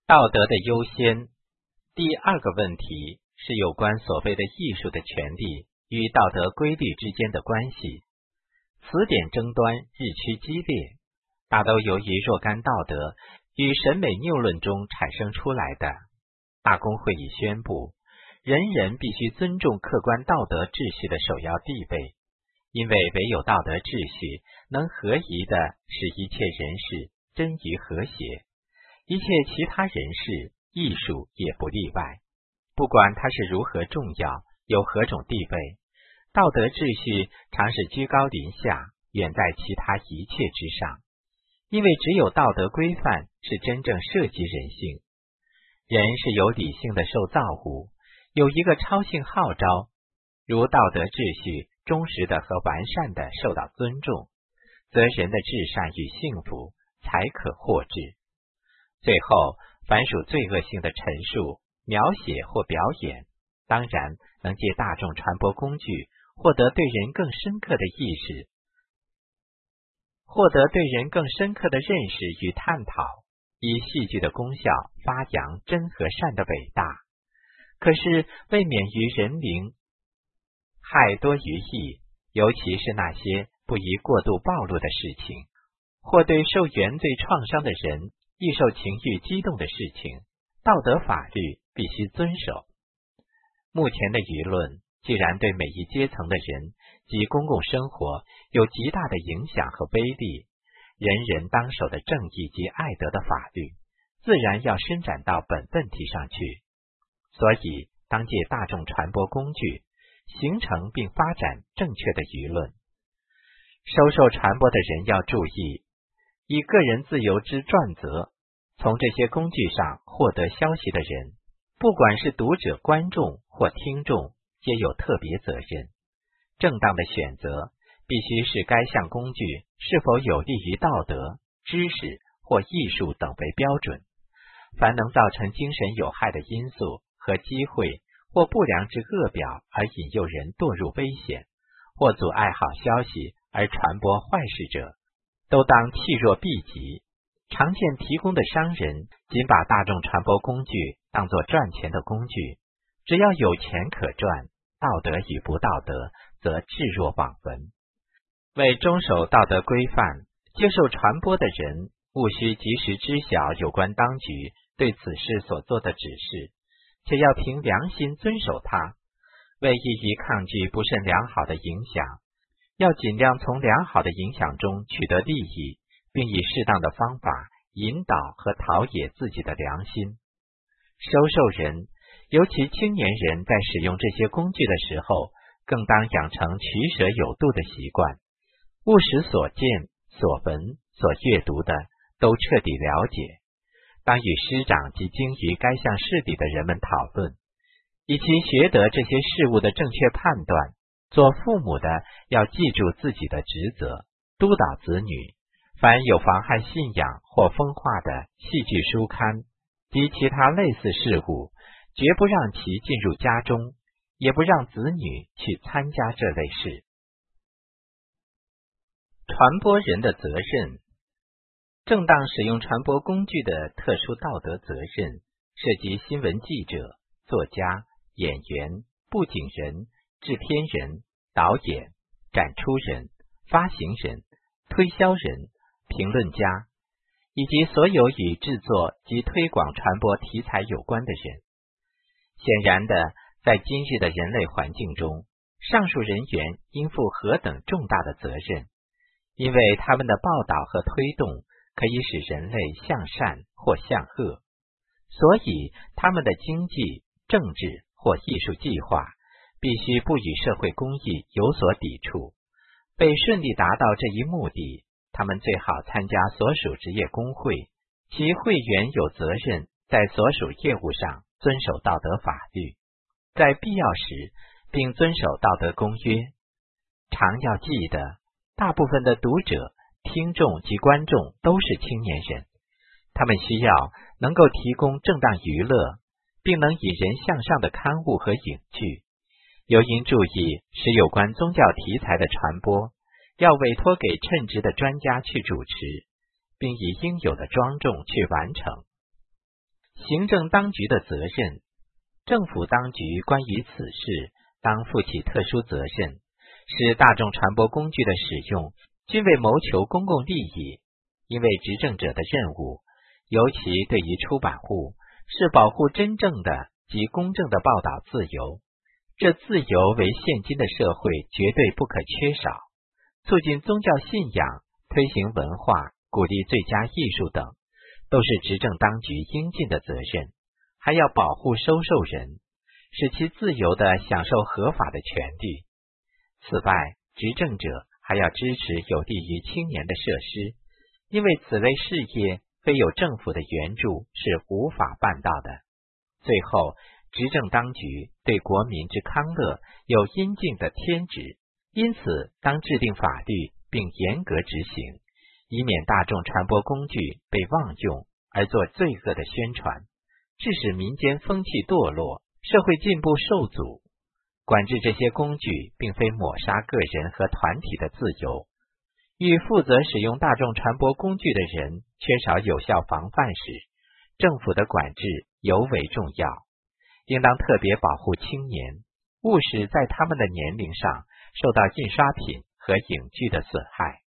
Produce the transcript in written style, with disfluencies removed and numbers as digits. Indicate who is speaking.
Speaker 1: 道德的优先。第二个问题是有关所谓的艺术的权利与道德规律之间的关系。此点争端日趋激烈，大都由于若干道德与审美谬论中产生出来的。大公会议宣布，人人必须尊重客观道德秩序的首要地位，因为唯有道德秩序能合宜地使一切人事臻于和谐，一切其他人事艺术也不例外，不管它是如何重要，有何种地位，道德秩序常是居高临下，远在其他一切之上，因为只有道德规范是真正涉及人性。人是有理性的受造物，有一个超性号召，如道德秩序忠实的和完善的受到尊重，则人的至善与幸福才可获致。最后，凡属罪恶性的陈述、描写或表演，当然能借大众传播工具获得对人更深刻的意识，获得对人更深刻的认识与探讨，以戏剧的功效发扬真和善的伟大。可是为免于人灵害多于益，尤其是那些不宜过度暴露的事情，或对受原罪创伤的人易受情欲激动的事情，道德法律必须遵守。目前的舆论既然对每一阶层的人及公共生活有极大的影响和威力，人人当守的正义及爱德的法律自然要伸展到本问题上去。所以当借大众传播工具形成并发展正确的舆论。收受传播的人要注意，以个人自由之转责，从这些工具上获得消息的人，不管是读者、观众或听众，皆有特别责任。正当的选择必须是该项工具是否有利于道德、知识或艺术等为标准。凡能造成精神有害的因素和机会或不良之恶表而引诱人堕入危险，或阻碍好消息而传播坏事者，都当弃若敝屣。常见提供的商人仅把大众传播工具当作赚钱的工具，只要有钱可赚，道德与不道德则置若罔闻。为遵守道德规范，接受传播的人务须及时知晓有关当局对此事所做的指示，且要凭良心遵守它。为易于抗拒不甚良好的影响，要尽量从良好的影响中取得利益，并以适当的方法引导和陶冶自己的良心。收受人，尤其青年人在使用这些工具的时候，更当养成取舍有度的习惯，务使所见、所闻、所阅读的都彻底了解，当与师长及精于该项事理的人们讨论，以其学得这些事物的正确判断。做父母的要记住自己的职责，督导子女，凡有妨害信仰或风化的戏剧书刊及其他类似事物，绝不让其进入家中，也不让子女去参加这类事。传播人的责任。正当使用传播工具的特殊道德责任，涉及新闻记者、作家、演员、布景人、制片人、导演、展出人、发行人、推销人、评论家，以及所有与制作及推广传播题材有关的人。显然的，在今日的人类环境中，上述人员应负何等重大的责任，因为他们的报道和推动可以使人类向善或向恶，所以他们的经济、政治或艺术计划必须不与社会公益有所抵触。为顺利达到这一目的，他们最好参加所属职业工会，其会员有责任在所属业务上遵守道德法律，在必要时并遵守道德公约。常要记得，大部分的读者、听众及观众都是青年人，他们需要能够提供正当娱乐，并能引人向上的刊物和影剧。尤应注意使有关宗教题材的传播，要委托给称职的专家去主持，并以应有的庄重去完成。 行政当局的责任，政府当局关于此事当负起特殊责任，使大众传播工具的使用均为谋求公共利益。因为执政者的任务，尤其对于出版物，是保护真正的及公正的报道自由。这自由为现今的社会绝对不可缺少。促进宗教信仰，推行文化，鼓励最佳艺术等，都是执政当局应尽的责任。还要保护收受人，使其自由地享受合法的权利。此外，执政者还要支持有利于青年的设施，因为此类事业非有政府的援助是无法办到的。最后，执政当局对国民之康乐有应尽的天职，因此当制定法律并严格执行，以免大众传播工具被妄用而做罪恶的宣传，致使民间风气堕落，社会进步受阻。管制这些工具并非抹杀个人和团体的自由，与负责使用大众传播工具的人缺少有效防范时，政府的管制尤为重要。应当特别保护青年，勿使在他们的年龄上受到印刷品和影剧的损害。